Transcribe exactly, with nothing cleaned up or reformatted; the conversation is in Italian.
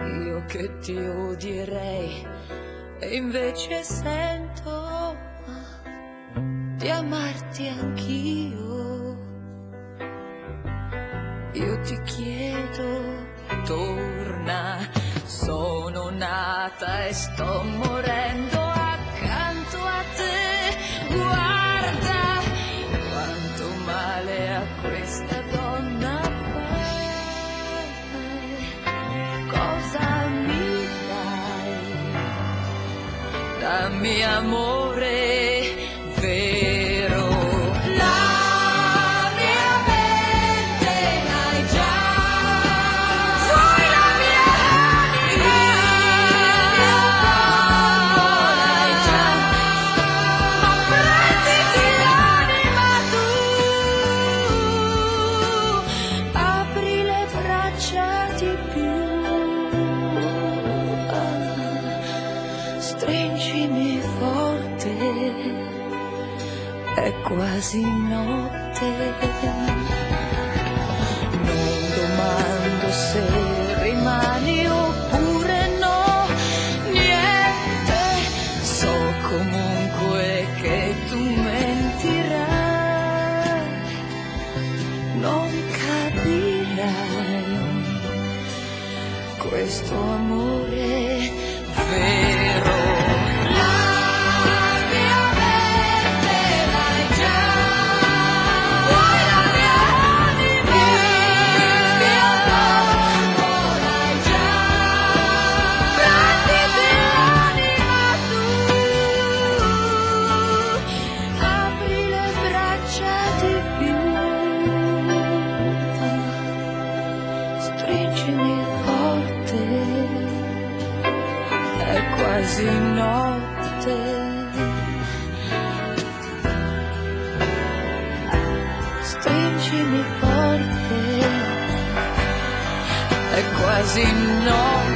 io che ti odierei e invece sento di amarti anch'io. Io ti chiedo, torna, sono nata e sto morendo accanto a te. Guarda quanto male a questa donna fai. Cosa mi dai? Dammi amore vero. La mia mente l'hai già. Vuoi la mia anima? L'hai già. Ma prenditi l'anima tu. Apri le braccia di più. Stringimi forte, è quasi notte. Non domando se rimani oppure no, niente, so comunque che tu mentirai, non capirai questo amore vero. Stringimi forte, è quasi notte. Stringimi forte, è quasi notte.